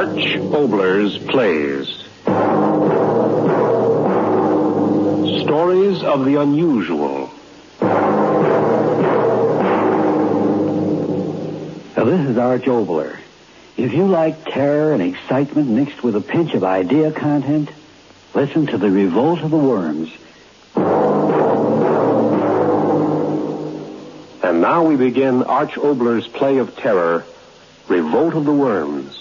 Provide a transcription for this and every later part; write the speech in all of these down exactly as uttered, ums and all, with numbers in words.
Arch Obler's Plays. Stories of the unusual. Now, this is Arch Obler. If you like terror and excitement mixed with a pinch of idea content, listen to The Revolt of the Worms. And now we begin Arch Obler's play of terror, Revolt of the Worms.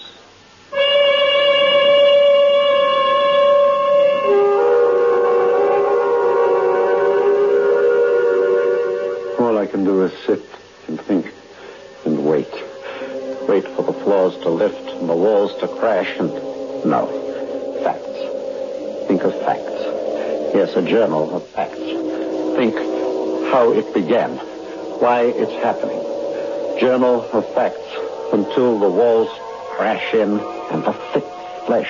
All I can do is sit and think and wait. Wait for the floors to lift and the walls to crash and... No. Facts. Think of facts. Yes, a journal of facts. Think how it began. Why it's happening. Journal of facts until the walls crash in and the thick flesh.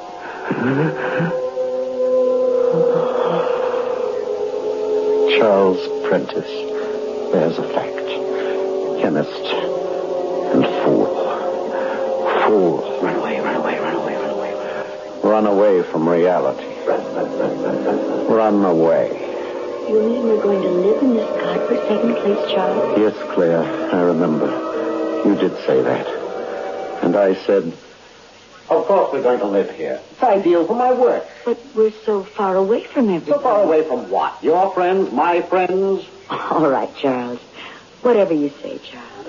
Charles Prentice. There's a fact. Chemist and fool. Fool. Run away, run away, run away, run away. Run away from reality. Run away. You mean we're going to live in this godforsaken place, Charles? Yes, Claire, I remember. You did say that. And I said, of course we're going to live here. It's ideal for my work. But we're so far away from everything. So far away from what? Your friends, my friends? All right, Charles. Whatever you say, Charles.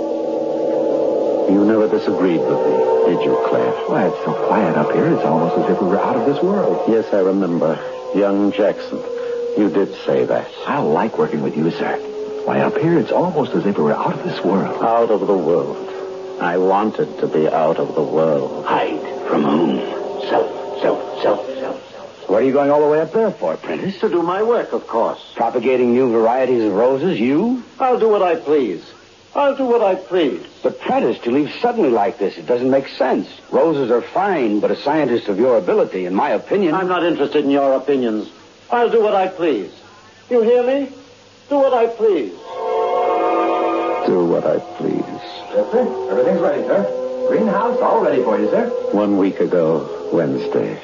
You never disagreed with me, did you, Claire? Why, it's so quiet up here. It's almost as if we were out of this world. Yes, I remember. Young Jackson. You did say that. I like working with you, sir. Why, up here, it's almost as if we were out of this world. Out of the world. I wanted to be out of the world. Hide from whom? Self, self, self, self, self. What are you going all the way up there for, Prentice? To do my work, of course. Propagating new varieties of roses, you? I'll do what I please. I'll do what I please. But, Prentice, to leave suddenly like this, it doesn't make sense. Roses are fine, but a scientist of your ability, in my opinion... I'm not interested in your opinions. I'll do what I please. You hear me? Do what I please. Do what I please. Yes, sir. Everything's ready, sir. Greenhouse all ready for you, sir. One week ago, Wednesday.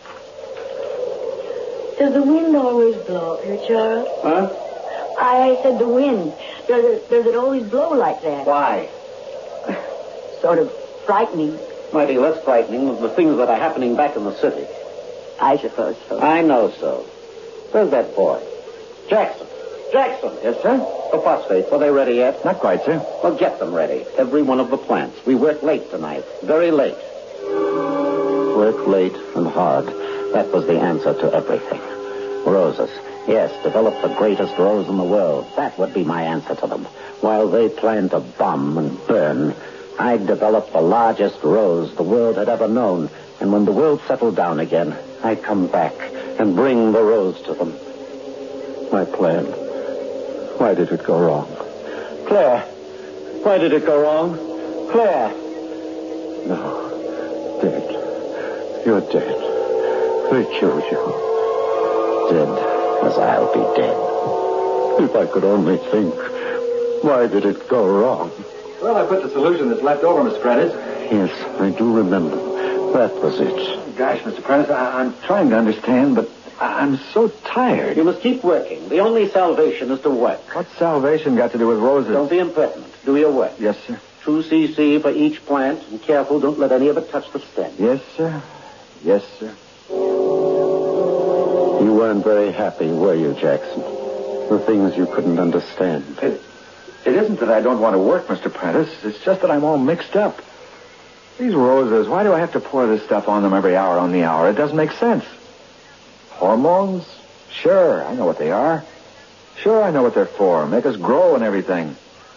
Does the wind always blow up here, Charles? Huh? I said the wind. Does it, does it always blow like that? Why? Sort of frightening. Mighty less frightening than the things that are happening back in the city. I suppose so. I know so. Where's that boy? Jackson. Jackson. Yes, sir? The phosphates, are they ready yet? Not quite, sir. Well, get them ready. Every one of the plants. We work late tonight. Very late. Work late and hard. That was the answer to everything. Roses. Yes, develop the greatest rose in the world. That would be my answer to them. While they plan to bomb and burn, I'd develop the largest rose the world had ever known. And when the world settled down again, I'd come back and bring the rose to them. My plan. Why did it go wrong? Claire, why did it go wrong? Claire. No. Dead. You're dead. They killed you. Dead as I'll be dead. If I could only think. Why did it go wrong? Well, I put the solution that's left over, Mister Prentice. Yes, I do remember. That was it. Gosh, Mister Prentice, I- I'm trying to understand, but I- I'm so tired. You must keep working. The only salvation is to work. What's salvation got to do with roses? Don't be impertinent. Do your work. Yes, sir. Two C C for each plant, and careful, don't let any of it touch the stem. Yes, sir. Yes, sir. You weren't very happy, were you, Jackson? The things you couldn't understand. It, it isn't that I don't want to work, Mister Prentice. It's just that I'm all mixed up. These roses, why do I have to pour this stuff on them every hour on the hour? It doesn't make sense. Hormones? Sure, I know what they are. Sure, I know what they're for. Make us grow and everything.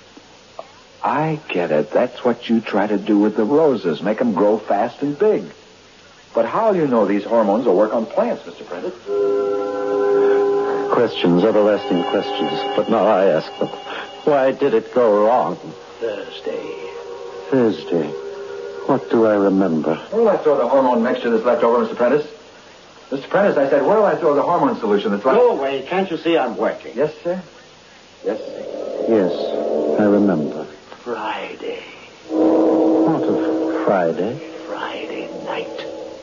I get it. That's what you try to do with the roses. Make them grow fast and big. But how do you know these hormones will work on plants, Mister Prentice? Questions, everlasting questions. But now I ask them. Why did it go wrong? Thursday. Thursday. What do I remember? Where will I throw the hormone mixture that's left over, Mister Prentice? Mister Prentice, I said, where will I throw the hormone solution that's left? Go away. Can't you see I'm working? Yes, sir. Yes, sir. Yes, I remember. Friday. What of Friday? Friday night.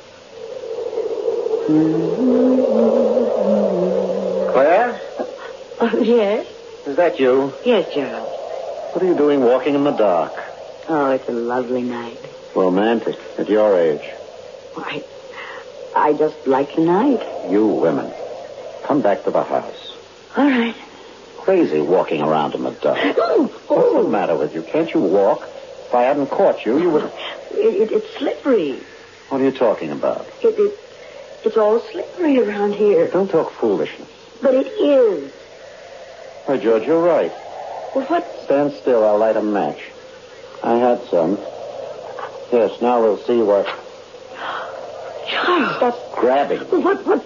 Claire? Oh, yes? Is that you? Yes, Gerald. What are you doing walking in the dark? Oh, it's a lovely night. Romantic at your age. Why, I just like the night. You women. Come back to the house. All right. Crazy walking around in the dark. Oh, What's the matter with you? Can't you walk? If I hadn't caught you, you would... It, it, it's slippery. What are you talking about? It, it, it's all slippery around here. Don't talk foolishness. But it is. Why, George, you're right. Well, what? Stand still. I'll light a match. I had some. Yes, now we'll see what... Charles. Stop grabbing. What, what?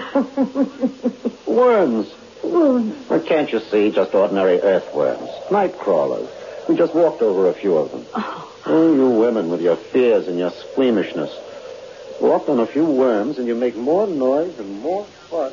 Worms. Worms. Well, can't you see? Just ordinary earthworms. Night crawlers. We just walked over a few of them. Oh. Oh, you women with your fears and your squeamishness. Walk on a few worms and you make more noise and more fuss.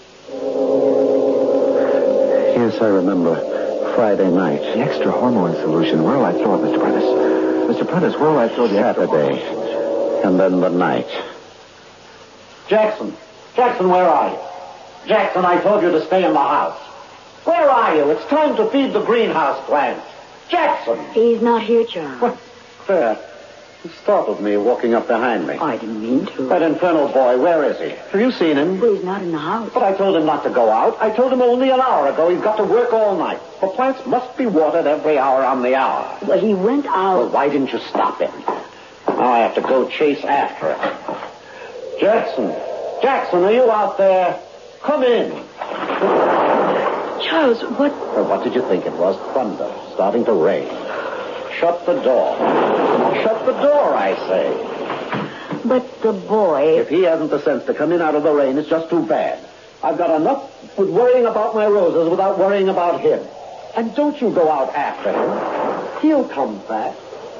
Yes, I remember. Friday night. The extra hormone solution. Where'll I throw it, Mister Prentice? Mister Prentice, where'll I throw the Saturday. And then the night. Jackson. Jackson, where are you? Jackson, I told you to stay in the house. Where are you? It's time to feed the greenhouse plants. Jackson. He's not here, Charles. What? There. He startled me walking up behind me. Oh, I didn't mean to. That infernal boy, where is he? Have you seen him? Well, he's not in the house. But I told him not to go out. I told him only an hour ago he's got to work all night. The plants must be watered every hour on the hour. Well, he went out. Well, why didn't you stop him? Now I have to go chase after him. Jackson. Jackson, are you out there? Come in. Charles, what? Well, what did you think it was? Thunder. Starting to rain. Shut the door. Shut the door, I say. But the boy... If he hasn't the sense to come in out of the rain, it's just too bad. I've got enough with worrying about my roses without worrying about him. And don't you go out after him. He'll come back.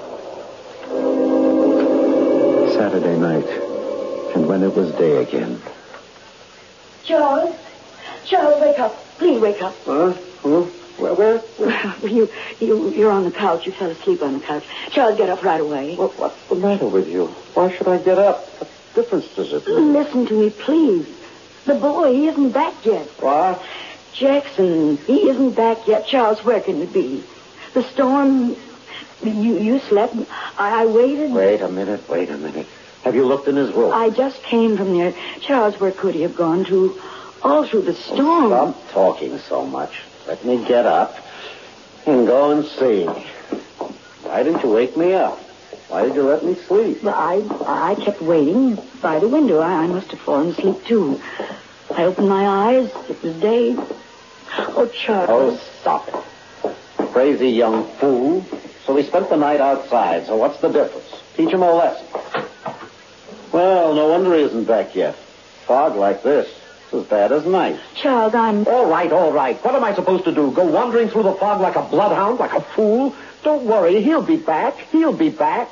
Saturday night. And when it was day again. Charles? Charles, wake up. Please wake up. Huh? Huh? Where, where? where? You, you, you're on the couch. You fell asleep on the couch. Charles, get up right away. What, what's the matter with you? Why should I get up? What difference does it make? Listen to me, please. The boy, he isn't back yet. What? Jackson, he isn't back yet. Charles, where can he be? The storm... You, you slept. I, I waited. Wait a minute, wait a minute. Have you looked in his room? I just came from there. Charles, where could he have gone to? All through the storm. Oh, stop talking so much. Let me get up and go and see. Why didn't you wake me up? Why did you let me sleep? Well, I I kept waiting by the window. I, I must have fallen asleep, too. I opened my eyes. It was day. Oh, Charles. Oh, stop it. Crazy young fool. So he spent the night outside. So what's the difference? Teach him a lesson. Well, no wonder he isn't back yet. Fog like this. It's as bad as night. Charles, I'm... All right, all right. What am I supposed to do? Go wandering through the fog like a bloodhound, like a fool? Don't worry. He'll be back. He'll be back.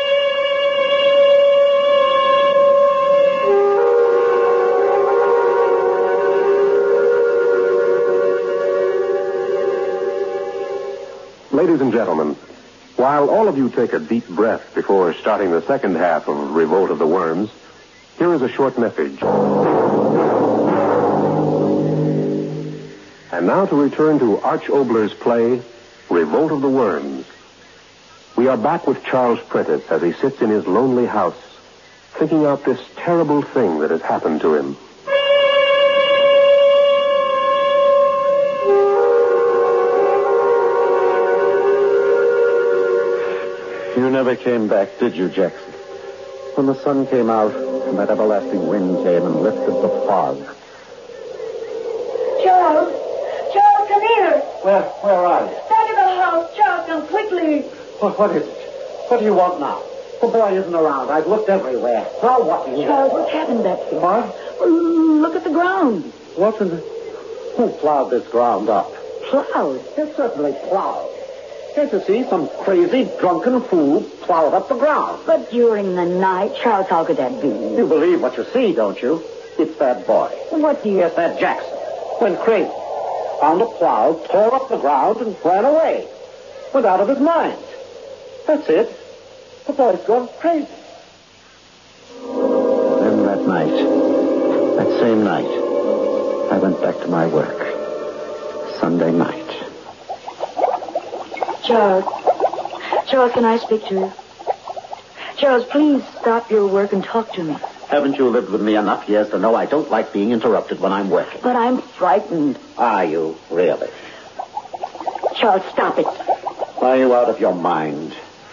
Ladies and gentlemen, while all of you take a deep breath before starting the second half of Revolt of the Worms, here is a short message. And now to return to Arch Obler's play, Revolt of the Worms. We are back with Charles Prentice as he sits in his lonely house, thinking out this terrible thing that has happened to him. You never came back, did you, Jackson? When the sun came out and that everlasting wind came and lifted the fog. Charles! Charles, come here! Where, where are you? Back of the house. Charles, come quickly. What, what is it? What do you want now? The boy isn't around. I've looked everywhere. Now what do you Charles, what's happened back here? What? Well, look at the ground. What in the... Who plowed this ground up? Plowed. It's certainly plowed. Can't you see some crazy, drunken fool plowed up the ground? But during the night, Charles, how could that be? You believe what you see, don't you? It's that boy. What do you... Yes, that Jackson. Went crazy. Found a plow, tore up the ground, and ran away. Went out of his mind. That's it. The boy's gone crazy. That same night, I went back to my work. Sunday night. Charles. Charles, can I speak to you? Charles, please stop your work and talk to me. Haven't you lived with me enough years to know I don't like being interrupted when I'm working? But I'm frightened. Are you, really? Charles, stop it. Are you out of your mind?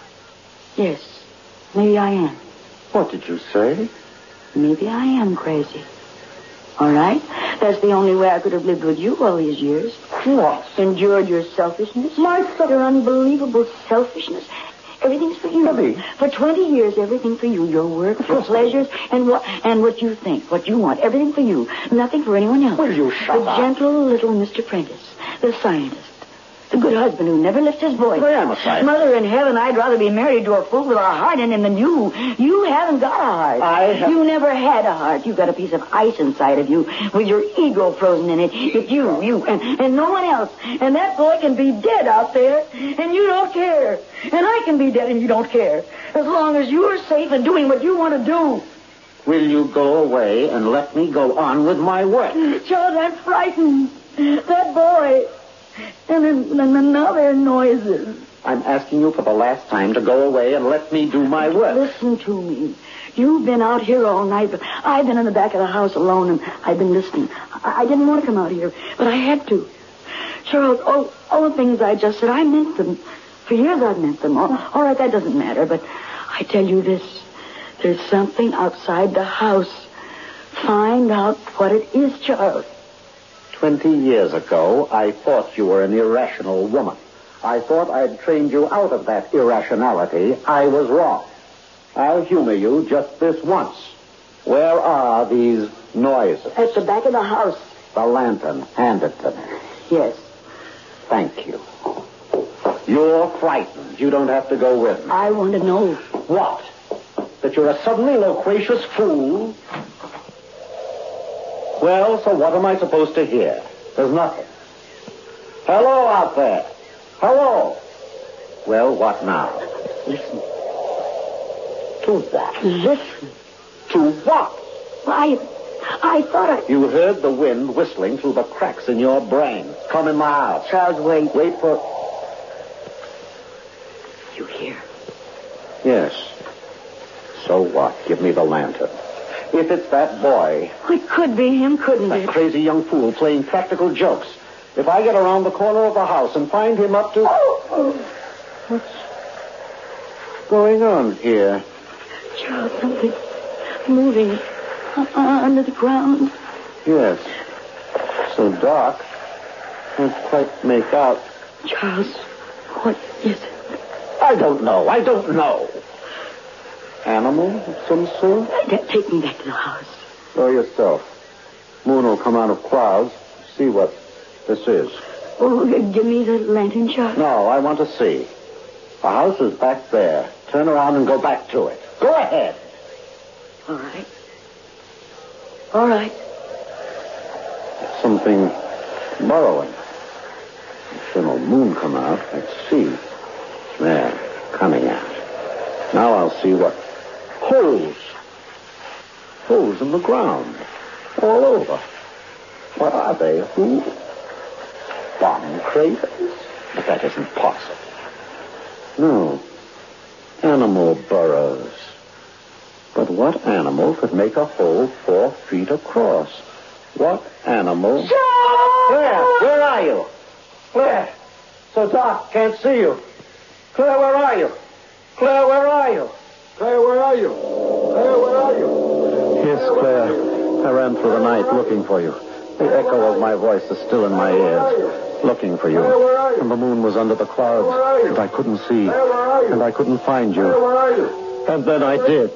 Yes, maybe I am. What did you say? Maybe I am crazy. All right? That's the only way I could have lived with you all these years. What? Endured your selfishness. My Your unbelievable selfishness. Everything's for you. Debbie. For twenty years, everything for you. Your work, your pleasures, and what and what you think, what you want. Everything for you. Nothing for anyone else. Will you shut the up? The gentle little Mister Prentice. The scientist. The good husband who never lifts his voice. I am a scientist. Mother in heaven, I'd rather be married to a fool with a heart in him than you. You haven't got a heart. I have... You never had a heart. You've got a piece of ice inside of you with your ego frozen in it. It's you, you, and, and no one else. And that boy can be dead out there, and you don't care. And I can be dead, and you don't care. As long as you're safe and doing what you want to do. Will you go away and let me go on with my work? Charles, I'm frightened. That boy... And then, and then now there are noises. I'm asking you for the last time to go away and let me do my work. Listen to me. You've been out here all night, but I've been in the back of the house alone, and I've been listening. I, I didn't want to come out here, but I had to. Charles, all, all the things I just said, I meant them. For years I've meant them. All, all right, that doesn't matter, but I tell you this. There's something outside the house. Find out what it is, Charles. Twenty years ago, I thought you were an irrational woman. I thought I'd trained you out of that irrationality. I was wrong. I'll humor you just this once. Where are these noises? At the back of the house. The lantern. Hand it to me. Yes. Thank you. You're frightened. You don't have to go with me. I want to know. What? That you're a suddenly loquacious fool? Well, so what am I supposed to hear? There's nothing. Hello out there. Hello. Well, what now? Listen. To what? Listen. To what? I, I thought I... You heard the wind whistling through the cracks in your brain. Come in my house. Charles, wait. Wait for... You hear? Yes. So what? Give me the lantern. If it's that boy... It could be him, couldn't that it? crazy young fool playing practical jokes. If I get around the corner of the house and find him up to... Oh. What's going on here? Charles, something moving uh, under the ground. Yes. So dark. Can't quite make out. Charles, what is it? I don't know. I don't know. Animal of some sort? Take me back to the house. Go yourself. Moon will come out of clouds. See what this is. Oh, give me the lantern, Charles. No, I want to see. The house is back there. Turn around and go back to it. Go ahead. All right. All right. It's something burrowing. Sure no moon come out. Let's see. There, coming out. Now I'll see what... Holes. Holes in the ground. All over. What are they? Who? Bomb craters? But that isn't possible. No. Animal burrows. But what animal could make a hole four feet across? What animal... Claire! Where are you? Claire! So dark, can't see you. Claire, where are you? Claire, where are you? Claire, where are you? Claire, where are you? Yes, Claire. I ran through the night looking for you. The echo of my voice is still in my ears. Looking for you. Claire, where are you? And the moon was under the clouds. Where are you? And I couldn't see. Claire, where are you? And I couldn't find you. Claire, where are you? And then I did.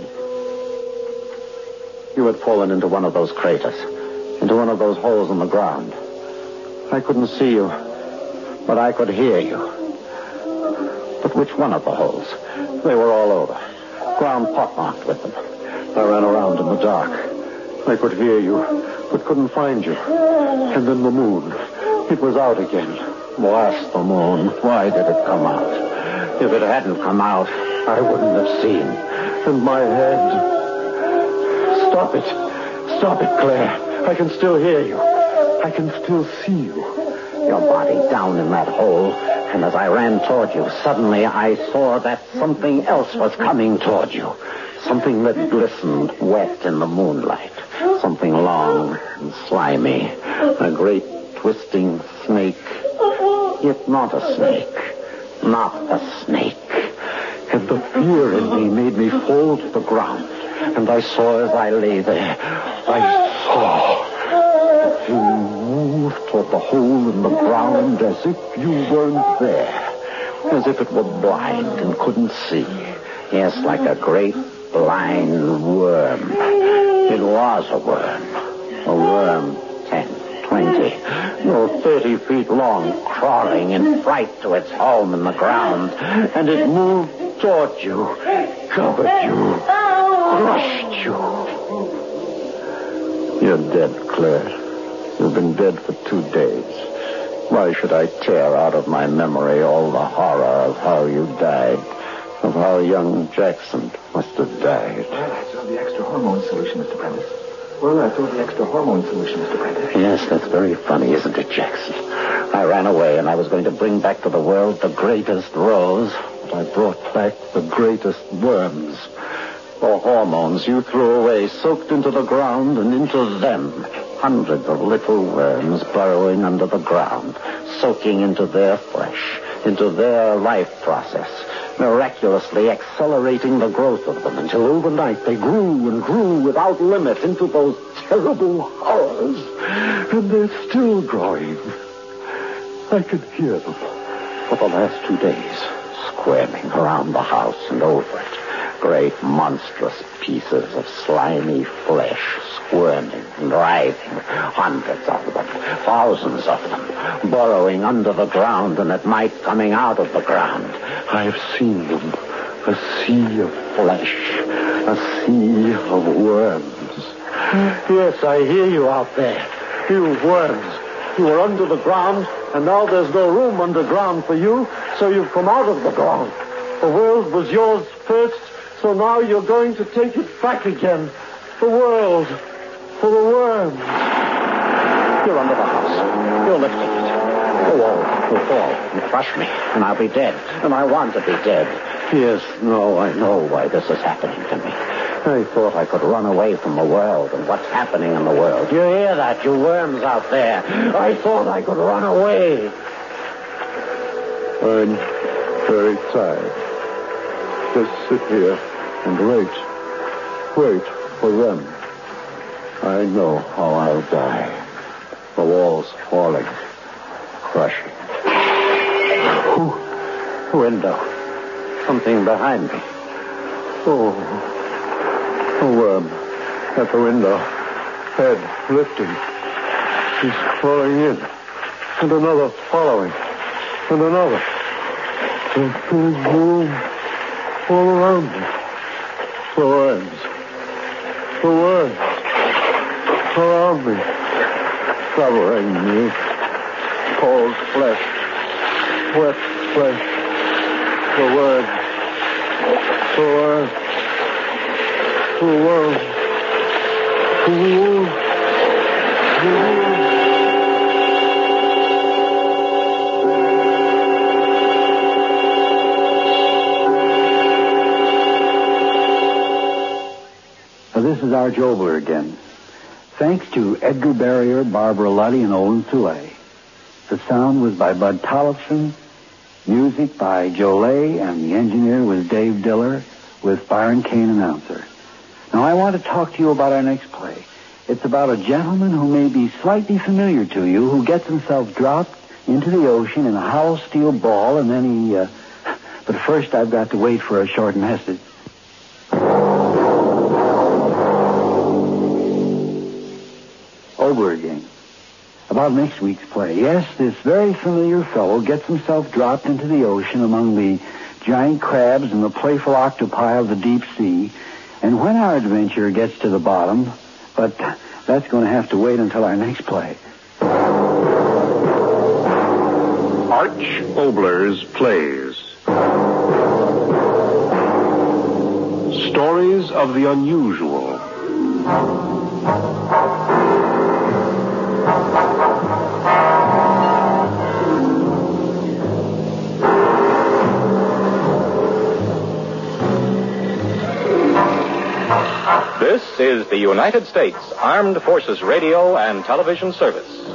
You had fallen into one of those craters. Into one of those holes in the ground. I couldn't see you. But I could hear you. But which one of the holes? They were all over. Ground pockmarked with them. I ran around in the dark. I could hear you, but couldn't find you. And then the moon. It was out again. Blast the moon. Why did it come out? If it hadn't come out, I wouldn't have seen. And my head... Stop it. Stop it, Claire. I can still hear you. I can still see you. Your body down in that hole. And as I ran toward you, suddenly I saw that something else was coming toward you. Something that glistened wet in the moonlight. Something long and slimy. A great twisting snake. Yet not a snake. Not a snake. And the fear in me made me fall to the ground. And I saw as I lay there, I saw that you moved toward the hole in the ground as if you weren't there. As if it were blind and couldn't see. Yes, like a great blind worm. It was a worm. A worm ten, twenty, no, thirty feet long, crawling in fright to its home in the ground. And it moved toward you, covered you, crushed you. You're dead, Claire. You've been dead for two days. Why should I tear out of my memory all the horror of how you died, of how young Jackson must have died? Well, I saw the extra hormone solution, Mister Prentice. Well, I saw the extra hormone solution, Mister Prentice. Yes, that's very funny, isn't it, Jackson? I ran away, and I was going to bring back to the world the greatest rose, but I brought back the greatest worms. The hormones you threw away soaked into the ground, and into them, hundreds of little worms burrowing under the ground, soaking into their flesh, into their life process, miraculously accelerating the growth of them until overnight they grew and grew without limit into those terrible horrors. And they're still growing. I can hear them for the last two days, squirming around the house and over it. Great monstrous pieces of slimy flesh, squirming and writhing, hundreds of them, thousands of them, burrowing under the ground and at night coming out of the ground. I have seen them, a sea of flesh, a sea of worms. Yes, I hear you out there, you worms. You were under the ground, and now there's no room underground for you, so you've come out of the ground. The world was yours first, so now you're going to take it back again. The world for the worms. You're under the house. You're lifting it. The wall will fall and crush me, and I'll be dead. And I want to be dead. Yes, no, I know why this is happening to me. I thought I could run away from the world and what's happening in the world. You hear that, you worms out there? I thought I could run away. I'm very tired. Just sit here and wait. Wait for them. I know how I'll die. The walls falling, crushing. Ooh, window. Something behind me. Oh, a worm at the window. Head lifting. She's crawling in. And another following. And another. There's room all around me. The worms. The worms. Around me. Covering me. Cold flesh. Wet flesh. The worms. The worms. The worms. The worms. The worms. This is Arch Obler again. Thanks to Edgar Barrier, Barbara Luddy, and Olin Soule. The sound was by Bud Tollefson, music by Joe Lay, and the engineer was Dave Diller, with Byron Kane announcer. Now, I want to talk to you about our next play. It's about a gentleman who may be slightly familiar to you, who gets himself dropped into the ocean in a hollow steel ball, and then he... Uh... But first, I've got to wait for a short message. Over again. About next week's play. Yes, this very familiar fellow gets himself dropped into the ocean among the giant crabs and the playful octopi of the deep sea. And when our adventure gets to the bottom, but that's going to have to wait until our next play. Arch Obler's Plays. Stories of the unusual. This is the United States Armed Forces Radio and Television Service.